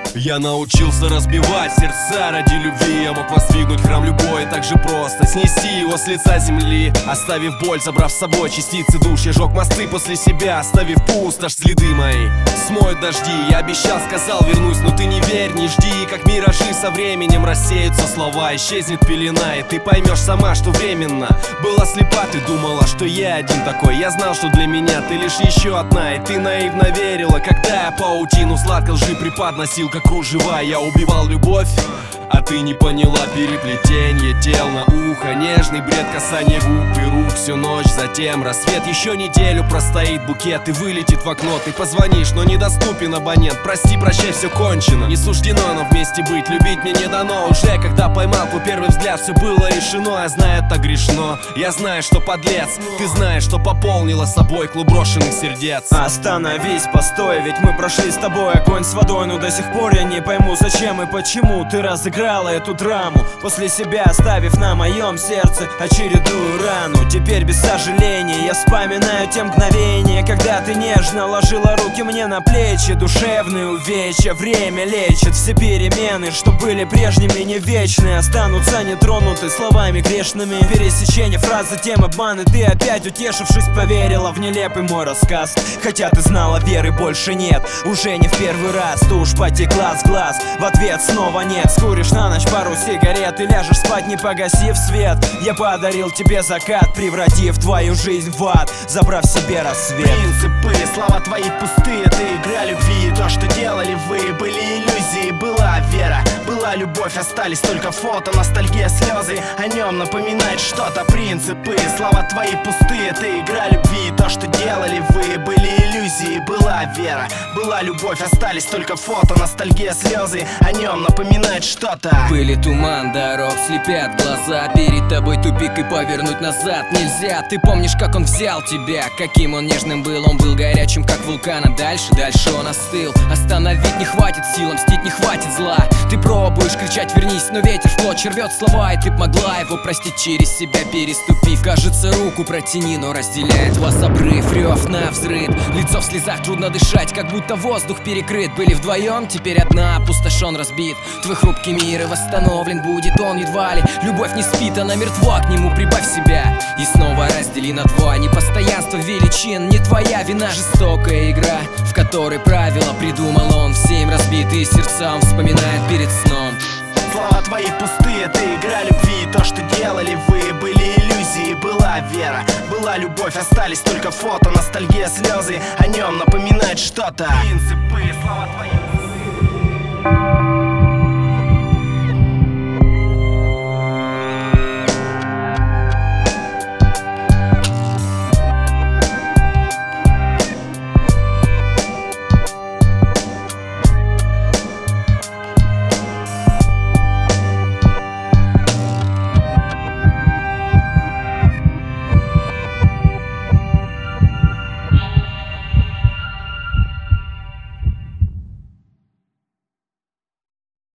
Я научился разбивать сердца ради любви. Я мог воздвигнуть храм любой так же просто, снести его с лица земли, оставив боль, забрав с собой частицы душ. Я жег мосты после себя, оставив пустошь, следы мои смоют дожди. Я обещал, сказал, вернусь, но ты не верь, не жди. Как миражи со временем рассеются слова, исчезнет пелена, и ты поймешь сама, что временно была слепа. Ты думала, что я один такой, я знал, что для меня ты лишь еще одна. И ты наивно верила, когда я паутину сладко лжи преподносил как кружева. Я убивал любовь, а ты не поняла переплетение тел на ухо, нежный бред, касание губ и рук всю ночь. Затем рассвет, еще неделю простоит букет и вылетит в окно. Ты позвонишь, но недоступен абонент. Прости, прощай, все кончено. Не суждено нам вместе быть, любить мне не дано. Уже когда поймал твой первый взгляд, все было решено. Я знаю, это грешно, я знаю, что подлец. Ты знаешь, что пополнила собой клуб брошенных сердец. Остановись, постой, ведь мы прошли с тобой огонь с водой. Но до сих пор я не пойму, зачем и почему ты разыграла эту драму, после себя оставив на моем сердце очередную рану. Теперь без сожаления я вспоминаю те мгновения, когда ты нежно ложила руки мне на плечи. Душевные увечья время лечит, все перемены, что были прежними, не вечные, останутся нетронуты словами грешными. Пересечение фраз, затем обман, и ты опять, утешившись, поверила в нелепый мой рассказ. Хотя ты знала, веры больше нет, уже не в первый раз. Тушь потекла с глаз, в ответ снова нет. Скуришь на ночь пару сигарет и ляжешь спать, не погасив свет. Я подарил тебе закат, превратив твою жизнь в ад, забрав себе рассвет. Принципы, слова твои пустые, это игра любви. То, что делали вы, были иллюзии. Была вера, была любовь, остались только фото, ностальгия, слезы. О нем напоминать что-то. Принципы, слова твои пустые, это игра любви. То, что делали вы, были иллюзии. Была вера, была любовь, остались только фото, ностальгия, слезы. О нем напоминать что-то. Пыль и туман дорог слепят глаза, перед тобой тупик и повернуть назад нельзя. Ты помнишь, как он взял тебя, каким он нежным был. Он был горячим, как вулкан, а дальше он остыл. Остановить не хватит сил, мстить не хватит зла. Ты пробуешь кричать вернись, но ветер в клочья рвет слова. И ты б могла его простить, через себя переступив. Кажется, руку протяни, но разделяет вас обрыв, рев на взрыв. Лицо в слезах, трудно дышать, как будто воздух перекрыт. Были вдвоем, теперь одна, опустошен, разбит. Твой хрупкий мир и восстановлен будет он едва ли. Любовь не спит, она мертва, к нему прибавь себя и снова раздели на два. Непостоянство величин, не твоя вина. Жестокая игра, в которой правила придумал он. Все им разбитые сердца он вспоминает перед сном. Слова твои пустые, это игра любви. То, что делали вы, были иллюзии. Была вера, была любовь, остались только фото, ностальгия, слезы. О нем напоминать что-то. Принципы, слова твои пустые.